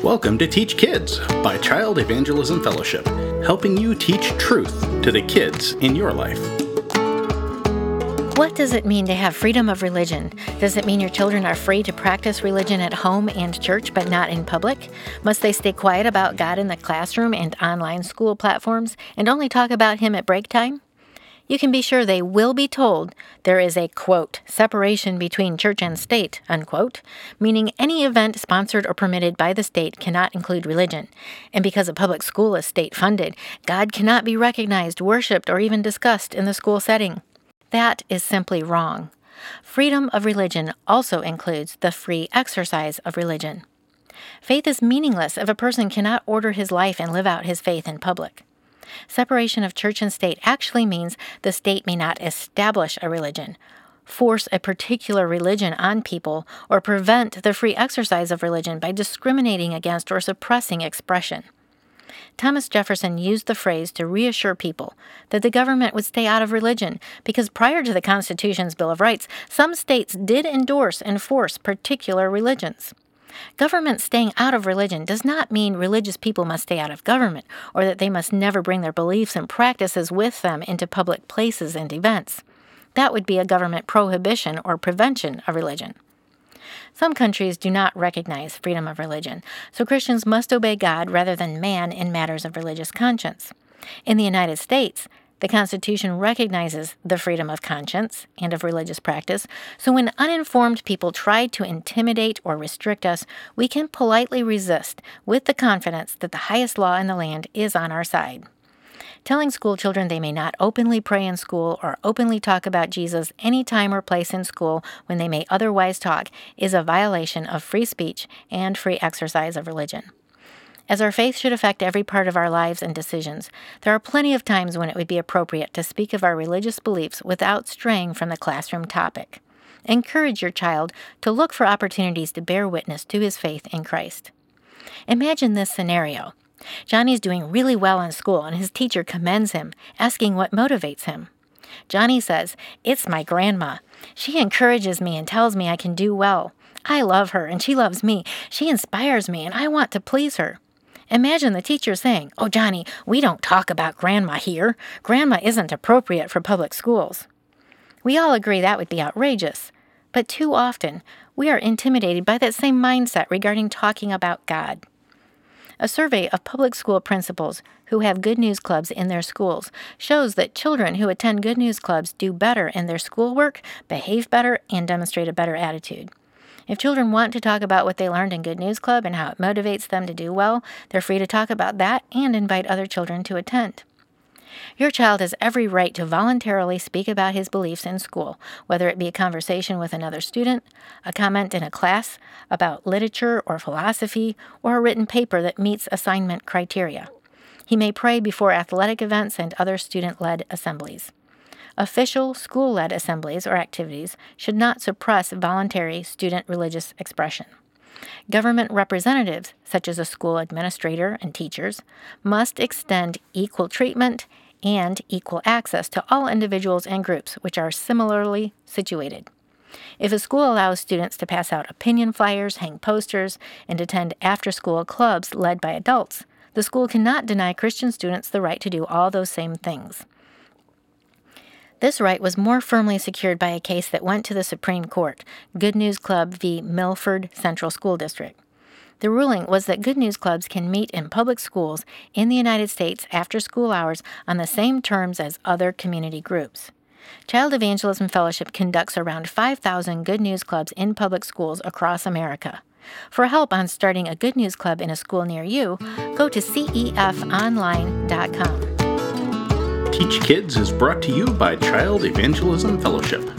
Welcome to Teach Kids by Child Evangelism Fellowship, helping you teach truth to the kids in your life. What does it mean to have freedom of religion? Does it mean your children are free to practice religion at home and church, but not in public? Must they stay quiet about God in the classroom and online school platforms, and only talk about Him at break time? You can be sure they will be told there is a, quote, separation between church and state, unquote, meaning any event sponsored or permitted by the state cannot include religion. And because a public school is state-funded, God cannot be recognized, worshipped, or even discussed in the school setting. That is simply wrong. Freedom of religion also includes the free exercise of religion. Faith is meaningless if a person cannot order his life and live out his faith in public. Separation of church and state actually means the state may not establish a religion, force a particular religion on people, or prevent the free exercise of religion by discriminating against or suppressing expression. Thomas Jefferson used the phrase to reassure people that the government would stay out of religion because prior to the Constitution's Bill of Rights, some states did endorse and force particular religions. Government staying out of religion does not mean religious people must stay out of government or that they must never bring their beliefs and practices with them into public places and events. That would be a government prohibition or prevention of religion. Some countries do not recognize freedom of religion, so Christians must obey God rather than man in matters of religious conscience. In the United States, the Constitution recognizes the freedom of conscience and of religious practice, so when uninformed people try to intimidate or restrict us, we can politely resist with the confidence that the highest law in the land is on our side. Telling school children they may not openly pray in school or openly talk about Jesus any time or place in school when they may otherwise talk is a violation of free speech and free exercise of religion. As our faith should affect every part of our lives and decisions, there are plenty of times when it would be appropriate to speak of our religious beliefs without straying from the classroom topic. Encourage your child to look for opportunities to bear witness to his faith in Christ. Imagine this scenario. Johnny's doing really well in school and his teacher commends him, asking what motivates him. Johnny says, "It's my grandma. She encourages me and tells me I can do well. I love her and she loves me. She inspires me and I want to please her." Imagine the teacher saying, "Oh, Johnny, we don't talk about Grandma here. Grandma isn't appropriate for public schools." We all agree that would be outrageous, but too often we are intimidated by that same mindset regarding talking about God. A survey of public school principals who have Good News Clubs in their schools shows that children who attend Good News Clubs do better in their schoolwork, behave better, and demonstrate a better attitude. If children want to talk about what they learned in Good News Club and how it motivates them to do well, they're free to talk about that and invite other children to attend. Your child has every right to voluntarily speak about his beliefs in school, whether it be a conversation with another student, a comment in a class about literature or philosophy, or a written paper that meets assignment criteria. He may pray before athletic events and other student-led assemblies. Official school-led assemblies or activities should not suppress voluntary student religious expression. Government representatives, such as a school administrator and teachers, must extend equal treatment and equal access to all individuals and groups which are similarly situated. If a school allows students to pass out opinion flyers, hang posters, and attend after-school clubs led by adults, the school cannot deny Christian students the right to do all those same things. This right was more firmly secured by a case that went to the Supreme Court, Good News Club v. Milford Central School District. The ruling was that Good News Clubs can meet in public schools in the United States after school hours on the same terms as other community groups. Child Evangelism Fellowship conducts around 5,000 Good News Clubs in public schools across America. For help on starting a Good News Club in a school near you, go to cefonline.com. Teach Kids is brought to you by Child Evangelism Fellowship.